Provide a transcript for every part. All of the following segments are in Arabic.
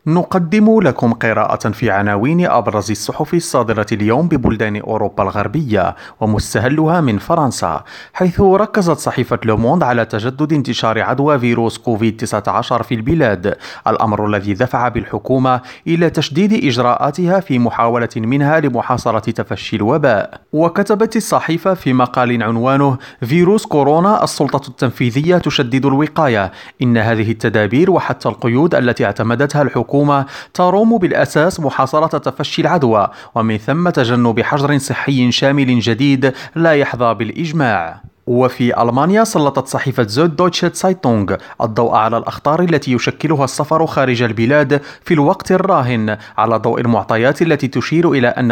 نقدم لكم قراءة في عناوين أبرز الصحف الصادرة اليوم ببلدان أوروبا الغربية ومستهلها من فرنسا، حيث ركزت صحيفة لوموند على تجدد انتشار عدوى فيروس كوفيد-19 في البلاد، الأمر الذي دفع بالحكومة إلى تشديد إجراءاتها في محاولة منها لمحاصرة تفشي الوباء. وكتبت الصحيفة في مقال عنوانه فيروس كورونا، السلطة التنفيذية تشدد الوقاية، إن هذه التدابير وحتى القيود التي اعتمدتها الحكومة تروم بالأساس محاصرة تفشي العدوى، ومن ثم تجنب حجر صحي شامل جديد لا يحظى بالإجماع. وفي ألمانيا سلطت صحيفة زود دويتشه تسايتونغ الضوء على الأخطار التي يشكلها السفر خارج البلاد في الوقت الراهن، على ضوء المعطيات التي تشير إلى أن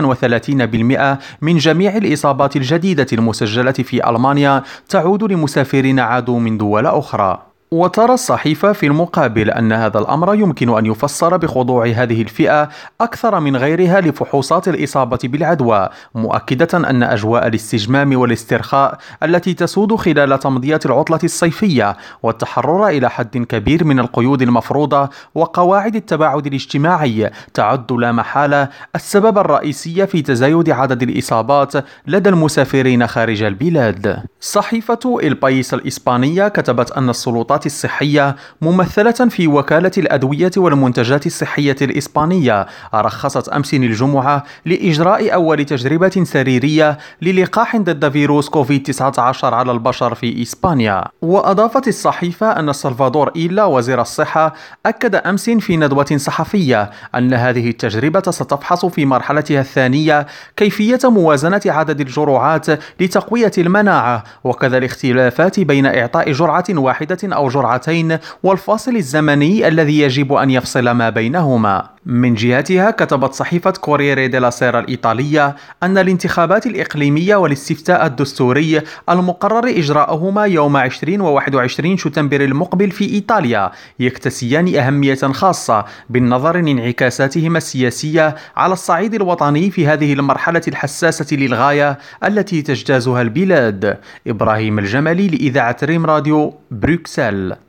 31% من جميع الإصابات الجديدة المسجلة في ألمانيا تعود لمسافرين عادوا من دول أخرى. وترى الصحيفة في المقابل أن هذا الأمر يمكن أن يفسر بخضوع هذه الفئة أكثر من غيرها لفحوصات الإصابة بالعدوى، مؤكدة أن أجواء الاستجمام والاسترخاء التي تسود خلال تمضية العطلة الصيفية والتحرر إلى حد كبير من القيود المفروضة وقواعد التباعد الاجتماعي تعد لا محالة السبب الرئيسي في تزايد عدد الإصابات لدى المسافرين خارج البلاد. صحيفة البايس الإسبانية كتبت أن السلطات الصحية ممثلة في وكالة الأدوية والمنتجات الصحية الإسبانية رخصت أمس الجمعة لإجراء أول تجربة سريرية للقاح ضد فيروس كوفيد-19 على البشر في إسبانيا. وأضافت الصحيفة أن سلفادور إيلا وزير الصحة أكد أمس في ندوة صحفية أن هذه التجربة ستفحص في مرحلتها الثانية كيفية موازنة عدد الجرعات لتقوية المناعة، وكذا الاختلافات بين إعطاء جرعة واحدة أو جرعتين والفاصل الزمني الذي يجب أن يفصل ما بينهما. من جهتها كتبت صحيفة كورييري ديلا سيرا الإيطالية أن الانتخابات الإقليمية والاستفتاء الدستوري المقرر إجراءهما يوم 20 و 21 شتنبر المقبل في إيطاليا يكتسيان أهمية خاصة بالنظر لانعكاساتهما السياسية على الصعيد الوطني في هذه المرحلة الحساسة للغاية التي تجتازها البلاد. إبراهيم الجملي لإذاعة ريم راديو، بروكسل.